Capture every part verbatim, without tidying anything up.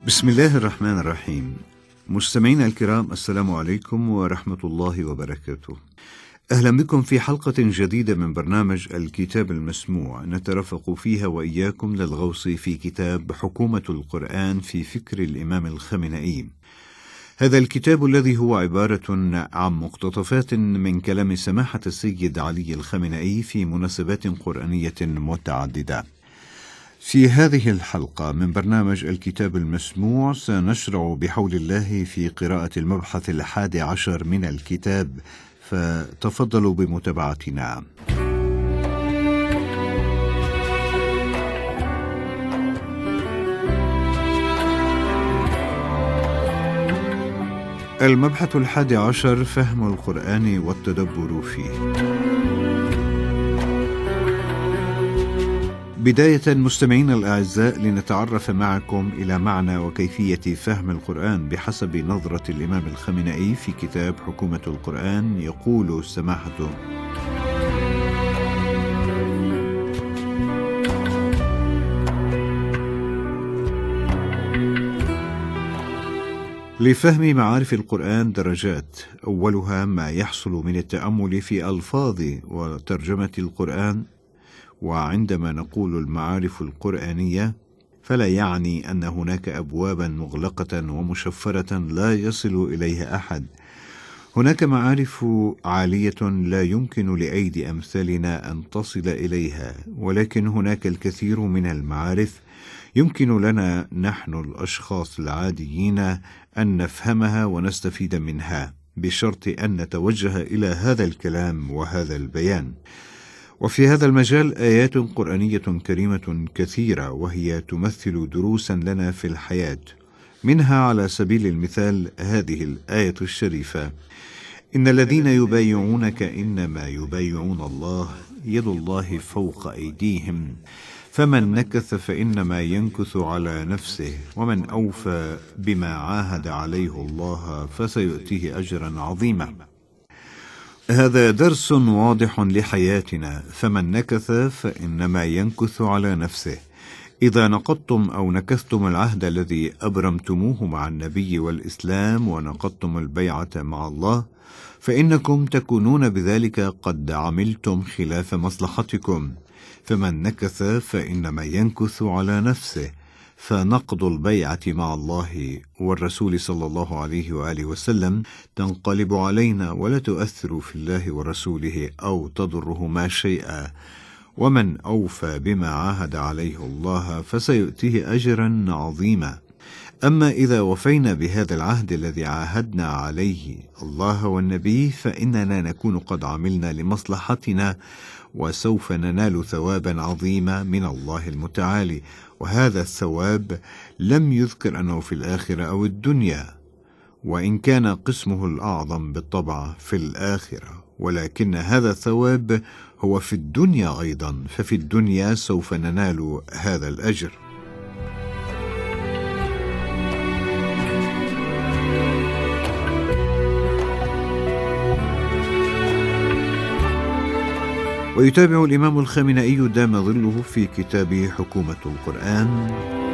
بسم الله الرحمن الرحيم. مستمعينا الكرام، السلام عليكم ورحمة الله وبركاته. أهلا بكم في حلقة جديدة من برنامج الكتاب المسموع، نترفق فيها وإياكم للغوص في كتاب حكومة القرآن في فكر الإمام الخامنئي. هذا الكتاب الذي هو عبارة عن مقتطفات من كلام سماحة السيد علي الخامنئي في مناسبات قرآنية متعددة. في هذه الحلقة من برنامج الكتاب المسموع سنشرع بحول الله في قراءة المبحث الحادي عشر من الكتاب، فتفضلوا بمتابعتنا. المبحث الحادي عشر: فهم القرآن والتدبر فيه. بداية مستمعين الأعزاء، لنتعرف معكم إلى معنى وكيفية فهم القرآن بحسب نظرة الإمام الخامنئي في كتاب حكومة القرآن. يقول سماحته: لفهم معارف القرآن درجات، أولها ما يحصل من التأمل في ألفاظ وترجمة القرآن. وعندما نقول المعارف القرآنية فلا يعني أن هناك أبوابا مغلقة ومشفرة لا يصل إليها أحد. هناك معارف عالية لا يمكن لأيدي أمثالنا أن تصل إليها، ولكن هناك الكثير من المعارف يمكن لنا نحن الأشخاص العاديين أن نفهمها ونستفيد منها، بشرط أن نتوجه إلى هذا الكلام وهذا البيان. وفي هذا المجال آيات قرآنية كريمة كثيرة، وهي تمثل دروسا لنا في الحياة. منها على سبيل المثال هذه الآية الشريفة: إن الذين يبايعونك إنما يبايعون الله يد الله فوق أيديهم فمن نكث فإنما ينكث على نفسه ومن أوفى بما عاهد عليه الله فسيؤتيه أجرا عظيما. هذا درس واضح لحياتنا. فمن نكث فإنما ينكث على نفسه. إذا نقضتم أو نكثتم العهد الذي أبرمتموه مع النبي والإسلام ونقضتم البيعة مع الله، فإنكم تكونون بذلك قد عملتم خلاف مصلحتكم. فمن نكث فإنما ينكث على نفسه. فنقض البيعة مع الله والرسول صلى الله عليه وآله وسلم تنقلب علينا ولا تؤثر في الله ورسوله أو تضرهما شيئا. ومن أوفى بما عاهد عليه الله فسيؤتيه أجرا عظيما. أما إذا وفينا بهذا العهد الذي عاهدنا عليه الله والنبي فإننا نكون قد عملنا لمصلحتنا، وسوف ننال ثوابا عظيما من الله المتعالي. وهذا الثواب لم يذكر أنه في الآخرة أو الدنيا، وإن كان قسمه الأعظم بالطبع في الآخرة، ولكن هذا الثواب هو في الدنيا أيضا، ففي الدنيا سوف ننال هذا الأجر. ويتابع الإمام الخامنئي دام ظله في كتاب حكومة القرآن: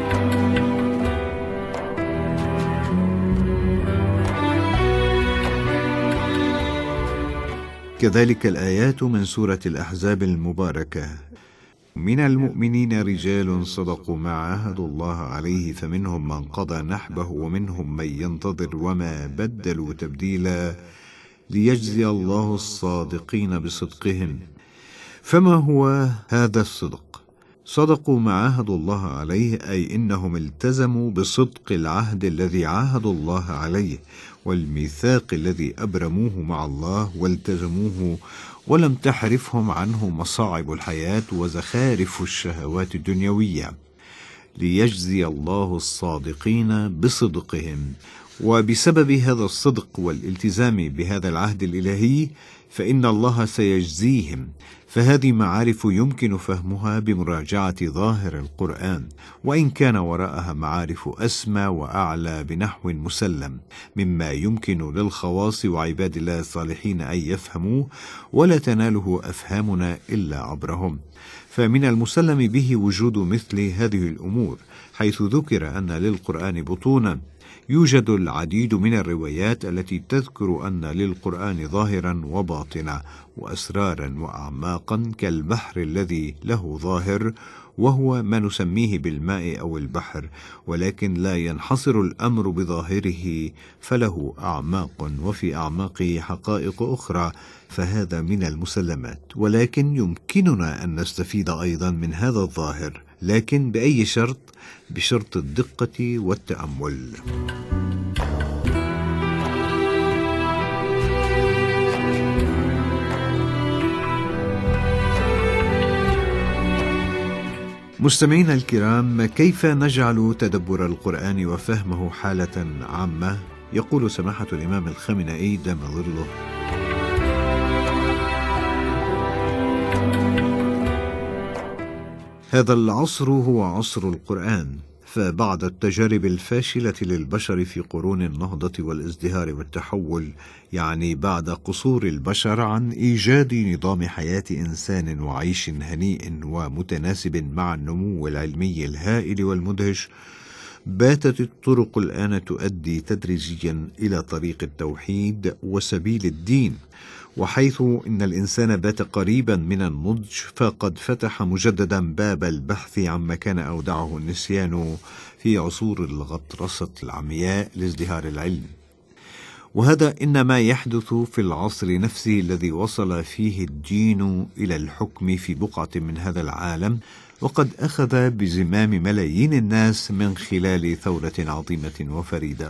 كذلك الآيات من سورة الأحزاب المباركة: من المؤمنين رجال صدقوا ما عاهدوا الله عليه فمنهم من قضى نحبه ومنهم من ينتظر وما بدلوا تبديلا ليجزي الله الصادقين بصدقهم. فما هو هذا الصدق؟ صدقوا ما عاهدوا الله عليه، أي إنهم التزموا بصدق العهد الذي عاهدوا الله عليه والميثاق الذي أبرموه مع الله والتزموه، ولم تحرفهم عنه مصاعب الحياة وزخارف الشهوات الدنيوية. ليجزي الله الصادقين بصدقهم. وبسبب هذا الصدق والالتزام بهذا العهد الإلهي فإن الله سيجزيهم، فهذه معارف يمكن فهمها بمراجعة ظاهر القرآن، وإن كان وراءها معارف أسمى وأعلى بنحو مسلم، مما يمكن للخواص وعباد الله الصالحين أن يفهموه، ولا تناله أفهامنا إلا عبرهم. فمن المسلم به وجود مثل هذه الأمور، حيث ذكر أن للقرآن بطونا. يوجد العديد من الروايات التي تذكر أن للقرآن ظاهرا وباطنا، وأسرارا وأعماقا، كالبحر الذي له ظاهر وهو ما نسميه بالماء أو البحر، ولكن لا ينحصر الأمر بظاهره، فله أعماق، وفي أعماقه حقائق أخرى، فهذا من المسلمات. ولكن يمكننا أن نستفيد أيضا من هذا الظاهر، لكن بأي شرط؟ بشرط الدقة والتأمل. مستمعينا الكرام، كيف نجعل تدبر القرآن وفهمه حالة عامة؟ يقول سماحة الإمام الخامنئي دام ظله: هذا العصر هو عصر القرآن، فبعد التجارب الفاشلة للبشر في قرون النهضة والازدهار والتحول، يعني بعد قصور البشر عن إيجاد نظام حياة إنسان وعيش هنيء ومتناسب مع النمو العلمي الهائل والمدهش، باتت الطرق الآن تؤدي تدريجيا إلى طريق التوحيد وسبيل الدين، وحيث إن الإنسان بات قريبا من النضج، فقد فتح مجددا باب البحث عما كان أودعه النسيان في عصور الغطرسة العمياء لازدهار العلم. وهذا إنما يحدث في العصر نفسه الذي وصل فيه الدين إلى الحكم في بقعة من هذا العالم، وقد أخذ بزمام ملايين الناس من خلال ثورة عظيمة وفريدة.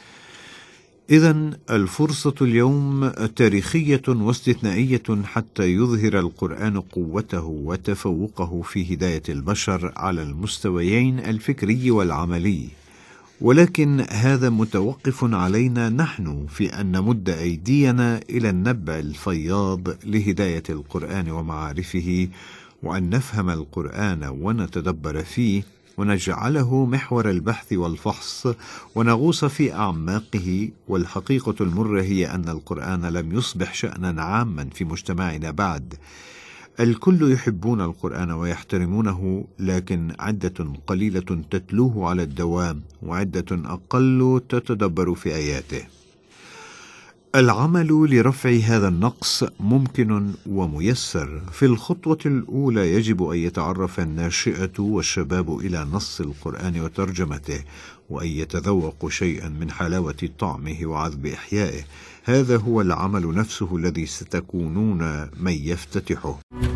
إذن الفرصة اليوم تاريخية واستثنائية حتى يظهر القرآن قوته وتفوقه في هداية البشر على المستويين الفكري والعملي، ولكن هذا متوقف علينا نحن في أن نمد أيدينا إلى النبع الفياض لهداية القرآن ومعارفه، وأن نفهم القرآن ونتدبر فيه، ونجعله محور البحث والفحص، ونغوص في أعماقه. والحقيقة المرة هي أن القرآن لم يصبح شأنا عاما في مجتمعنا بعد. الكل يحبون القرآن ويحترمونه، لكن عدة قليلة تتلوه على الدوام، وعدة أقل تتدبر في آياته. العمل لرفع هذا النقص ممكن وميسر. في الخطوة الأولى يجب أن يتعرف الناشئة والشباب إلى نص القرآن وترجمته، وأن يتذوقوا شيئا من حلاوة طعمه وعذب إحيائه. هذا هو العمل نفسه الذي ستكونون من يفتتحه.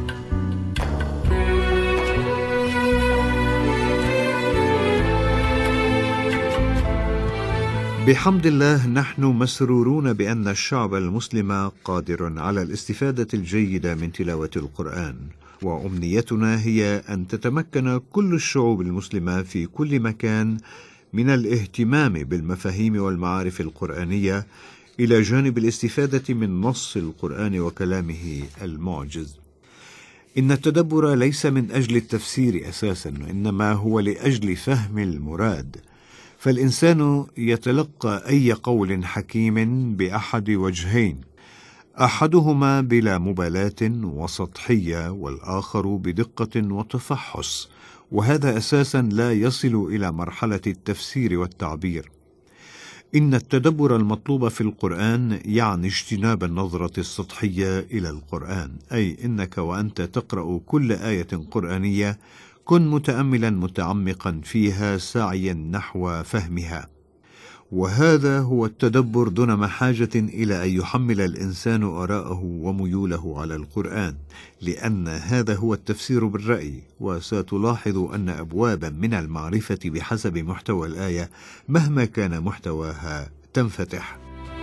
بحمد الله نحن مسرورون بأن الشعب المسلم قادر على الاستفادة الجيدة من تلاوة القرآن، وأمنيتنا هي أن تتمكن كل الشعوب المسلمة في كل مكان من الاهتمام بالمفاهيم والمعارف القرآنية، إلى جانب الاستفادة من نص القرآن وكلامه المعجز. إن التدبر ليس من أجل التفسير أساسا، إنما هو لأجل فهم المراد. فالإنسان يتلقى أي قول حكيم بأحد وجهين، أحدهما بلا مبالاة وسطحية، والآخر بدقة وتفحص، وهذا أساسا لا يصل إلى مرحلة التفسير والتعبير. إن التدبر المطلوب في القرآن يعني اجتناب النظرة السطحية إلى القرآن، أي إنك وأنت تقرأ كل آية قرآنية كن متأملا متعمقا فيها ساعيا نحو فهمها. وهذا هو التدبر دون محاجة إلى أن يحمل الإنسان آراءه وميوله على القرآن، لأن هذا هو التفسير بالرأي. وستلاحظ أن أبوابا من المعرفة بحسب محتوى الآية مهما كان محتواها تنفتح.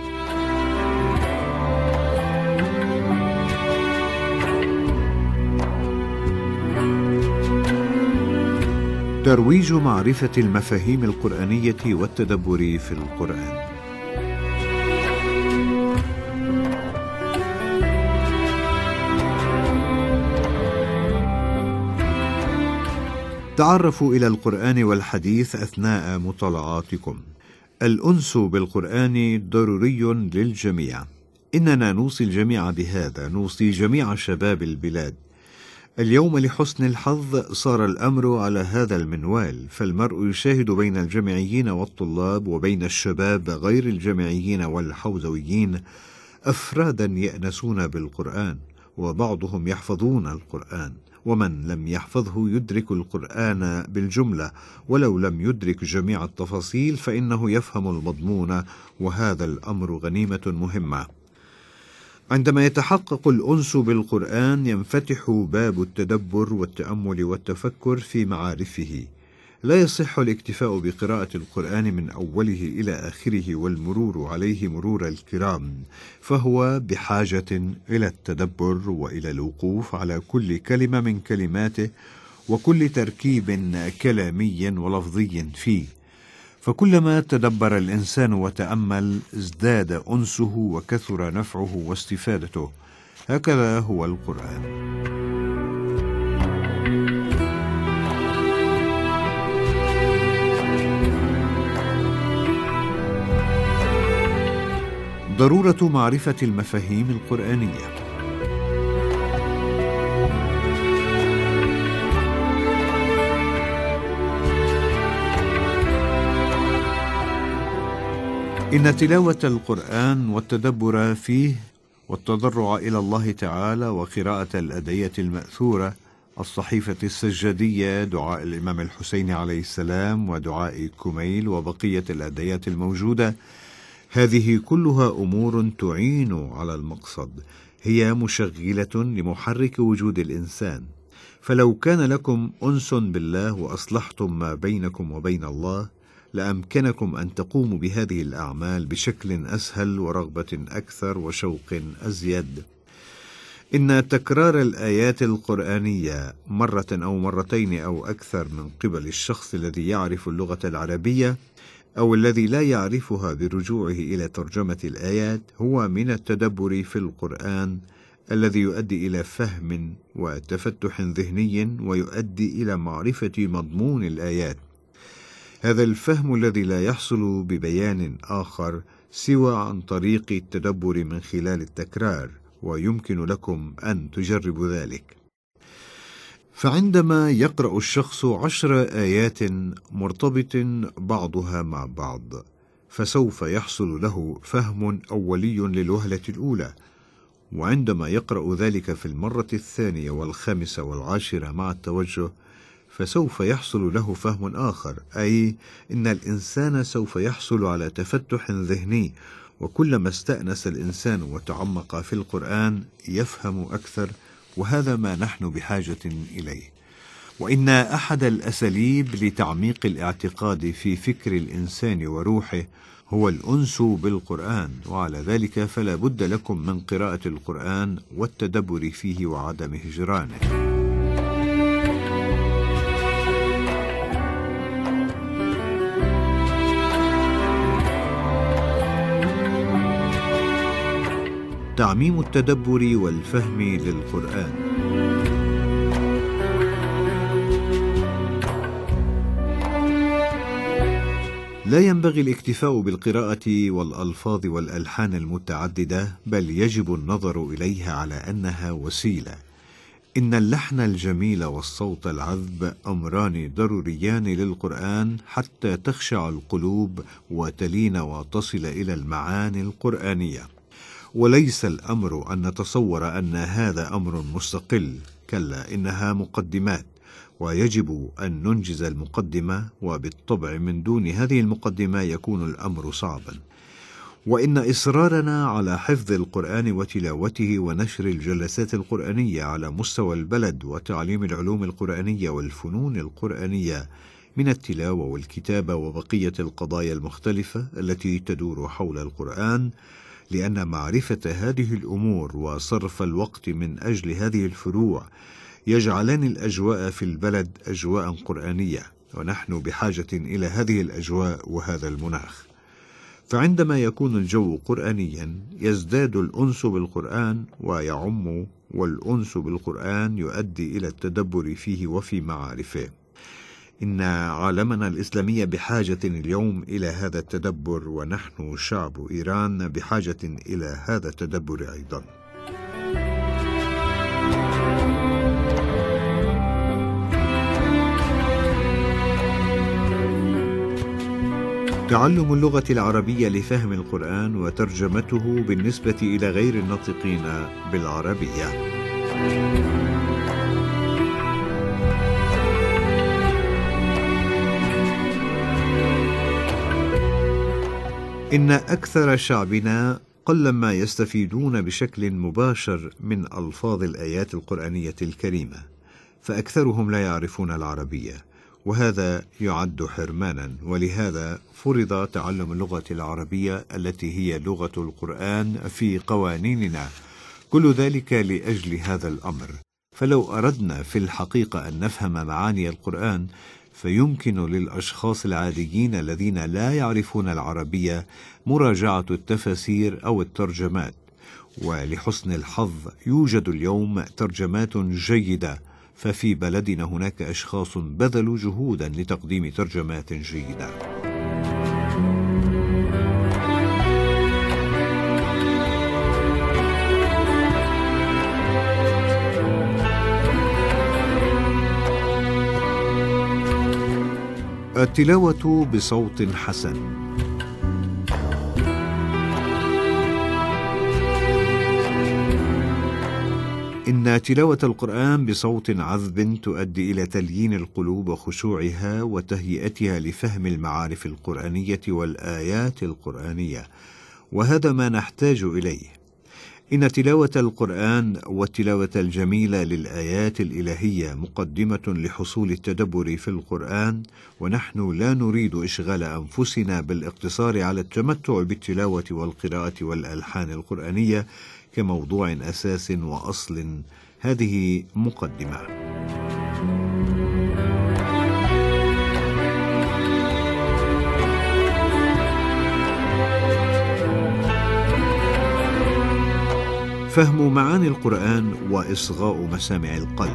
ترويج معرفة المفاهيم القرآنية والتدبر في القرآن. تعرفوا إلى القرآن والحديث أثناء مطالعاتكم. الأنس بالقرآن ضروري للجميع. إننا نوصي الجميع بهذا، نوصي جميع شباب البلاد. اليوم لحسن الحظ صار الأمر على هذا المنوال، فالمرء يشاهد بين الجامعيين والطلاب وبين الشباب غير الجامعيين والحوزويين أفرادا يأنسون بالقرآن، وبعضهم يحفظون القرآن، ومن لم يحفظه يدرك القرآن بالجملة، ولو لم يدرك جميع التفاصيل فإنه يفهم المضمون، وهذا الأمر غنيمة مهمة. عندما يتحقق الأنس بالقرآن ينفتح باب التدبر والتأمل والتفكر في معارفه. لا يصح الاكتفاء بقراءة القرآن من أوله إلى آخره والمرور عليه مرور الكرام، فهو بحاجة إلى التدبر وإلى الوقوف على كل كلمة من كلماته وكل تركيب كلامي ولفظي فيه، فكلما تدبر الإنسان وتأمل ازداد أنسه وكثر نفعه واستفادته. هكذا هو القرآن. ضرورة معرفة المفاهيم القرآنية. إن تلاوة القرآن والتدبر فيه والتضرع إلى الله تعالى وقراءة الأدعية المأثورة، الصحيفة السجادية، دعاء الإمام الحسين عليه السلام، ودعاء كميل، وبقية الأدعيات الموجودة، هذه كلها أمور تعين على المقصد، هي مشغلة لمحرك وجود الإنسان. فلو كان لكم أنس بالله وأصلحتم ما بينكم وبين الله لأمكنكم أن تقوموا بهذه الأعمال بشكل أسهل ورغبة أكثر وشوق أزيد. إن تكرار الآيات القرآنية مرة أو مرتين أو أكثر من قبل الشخص الذي يعرف اللغة العربية أو الذي لا يعرفها برجوعه إلى ترجمة الآيات هو من التدبر في القرآن الذي يؤدي إلى فهم وتفتح ذهني ويؤدي إلى معرفة مضمون الآيات. هذا الفهم الذي لا يحصل ببيان آخر سوى عن طريق التدبر من خلال التكرار، ويمكن لكم أن تجربوا ذلك. فعندما يقرأ الشخص عشر آيات مرتبط بعضها مع بعض فسوف يحصل له فهم أولي للوهلة الأولى، وعندما يقرأ ذلك في المرة الثانية والخامسة والعاشرة مع التوجه فسوف يحصل له فهم آخر، أي إن الإنسان سوف يحصل على تفتح ذهني، وكلما استأنس الإنسان وتعمق في القرآن يفهم أكثر، وهذا ما نحن بحاجة إليه. وإن أحد الأساليب لتعميق الاعتقاد في فكر الإنسان وروحه هو الأنس بالقرآن، وعلى ذلك فلا بد لكم من قراءة القرآن والتدبر فيه وعدم هجرانه. تعميم التدبر والفهم للقرآن. لا ينبغي الاكتفاء بالقراءة والألفاظ والألحان المتعددة، بل يجب النظر إليها على أنها وسيلة. إن اللحن الجميل والصوت العذب أمران ضروريان للقرآن حتى تخشع القلوب وتلين وتصل إلى المعاني القرآنية. وليس الأمر أن نتصور أن هذا أمر مستقل، كلا، إنها مقدمات، ويجب أن ننجز المقدمة، وبالطبع من دون هذه المقدمة يكون الأمر صعبا. وإن إصرارنا على حفظ القرآن وتلاوته ونشر الجلسات القرآنية على مستوى البلد وتعليم العلوم القرآنية والفنون القرآنية من التلاوة والكتابة وبقية القضايا المختلفة التي تدور حول القرآن، لأن معرفة هذه الأمور وصرف الوقت من أجل هذه الفروع يجعلان الأجواء في البلد أجواء قرآنية، ونحن بحاجة إلى هذه الأجواء وهذا المناخ. فعندما يكون الجو قرآنيا يزداد الأنس بالقرآن ويعم، والأنس بالقرآن يؤدي إلى التدبر فيه وفي معارفه. إن عالمنا الإسلامي بحاجة اليوم إلى هذا التدبر، ونحن شعب إيران بحاجة إلى هذا التدبر أيضا. تعلم اللغة العربية لفهم القرآن وترجمته بالنسبة إلى غير الناطقين بالعربية. إن أكثر شعبنا قلما يستفيدون بشكل مباشر من ألفاظ الآيات القرآنية الكريمة، فأكثرهم لا يعرفون العربية، وهذا يعد حرمانا، ولهذا فرض تعلم اللغة العربية التي هي لغة القرآن في قوانيننا، كل ذلك لأجل هذا الأمر. فلو أردنا في الحقيقة أن نفهم معاني القرآن، فيمكن للأشخاص العاديين الذين لا يعرفون العربية مراجعة التفاسير أو الترجمات، ولحسن الحظ يوجد اليوم ترجمات جيدة، ففي بلدنا هناك أشخاص بذلوا جهودا لتقديم ترجمات جيدة. التلاوة بصوت حسن. إن تلاوة القرآن بصوت عذب تؤدي إلى تليين القلوب وخشوعها وتهيئتها لفهم المعارف القرآنية والآيات القرآنية، وهذا ما نحتاج إليه. إن تلاوة القرآن والتلاوة الجميلة للآيات الإلهية مقدمة لحصول التدبر في القرآن، ونحن لا نريد إشغال أنفسنا بالاقتصار على التمتع بالتلاوة والقراءة والألحان القرآنية كموضوع أساس وأصل. هذه مقدمة. فهم معاني القرآن وإصغاء مسامع القلب.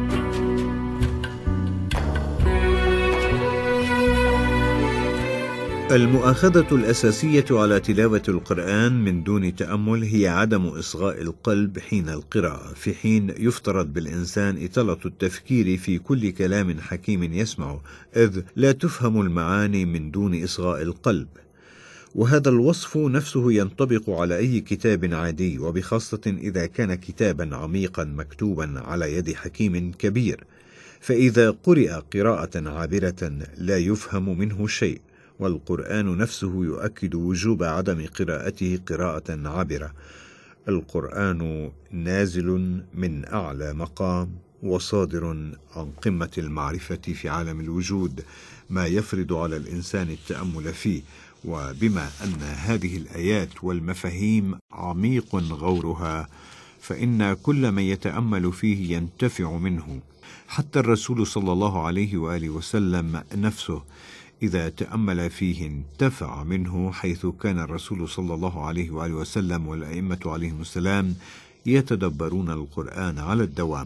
المؤاخذة الأساسية على تلاوة القرآن من دون تأمل هي عدم إصغاء القلب حين القراءة، في حين يفترض بالإنسان إطالة التفكير في كل كلام حكيم يسمعه، إذ لا تفهم المعاني من دون إصغاء القلب. وهذا الوصف نفسه ينطبق على أي كتاب عادي، وبخاصة إذا كان كتابا عميقا مكتوبا على يد حكيم كبير، فإذا قرئ قراءة عابرة لا يفهم منه شيء، والقرآن نفسه يؤكد وجوب عدم قراءته قراءة عابرة. القرآن نازل من أعلى مقام وصادر عن قمة المعرفة في عالم الوجود، ما يفرض على الإنسان التأمل فيه. وبما أن هذه الآيات والمفاهيم عميق غورها، فإن كل من يتأمل فيه ينتفع منه. حتى الرسول صلى الله عليه وآله وسلم نفسه إذا تأمل فيه انتفع منه، حيث كان الرسول صلى الله عليه وآله وسلم والأئمة عليهم السلام يتدبرون القرآن على الدوام.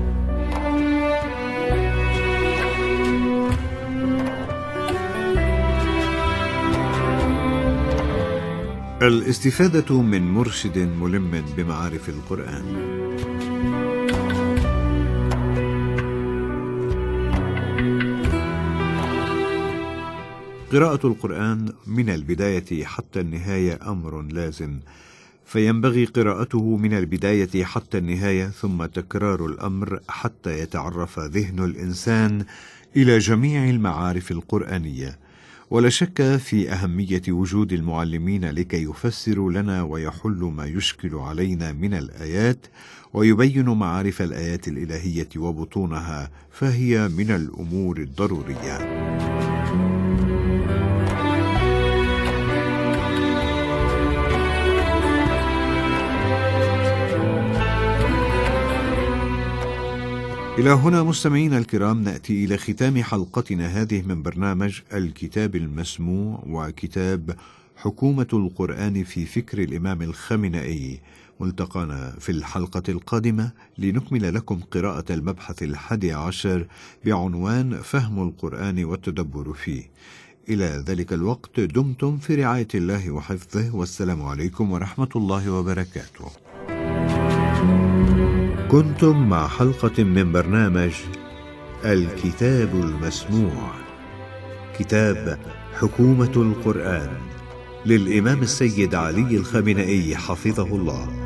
الاستفادة من مرشد ملم بمعارف القرآن. قراءة القرآن من البداية حتى النهاية أمر لازم، فينبغي قراءته من البداية حتى النهاية، ثم تكرار الأمر حتى يتعرف ذهن الإنسان إلى جميع المعارف القرآنية. ولا شك في أهمية وجود المعلمين لكي يفسروا لنا ويحل ما يشكل علينا من الآيات، ويبين معارف الآيات الإلهية وبطونها، فهي من الأمور الضرورية. إلى هنا مستمعينا الكرام نأتي إلى ختام حلقتنا هذه من برنامج الكتاب المسموع وكتاب حكومة القرآن في فكر الإمام الخامنئي. ملتقانا في الحلقة القادمة لنكمل لكم قراءة المبحث الحادي عشر بعنوان فهم القرآن والتدبر فيه. إلى ذلك الوقت دمتم في رعاية الله وحفظه، والسلام عليكم ورحمة الله وبركاته. كنتم مع حلقة من برنامج الكتاب المسموع، كتاب حكومة القرآن للإمام السيد علي الخامنئي حفظه الله.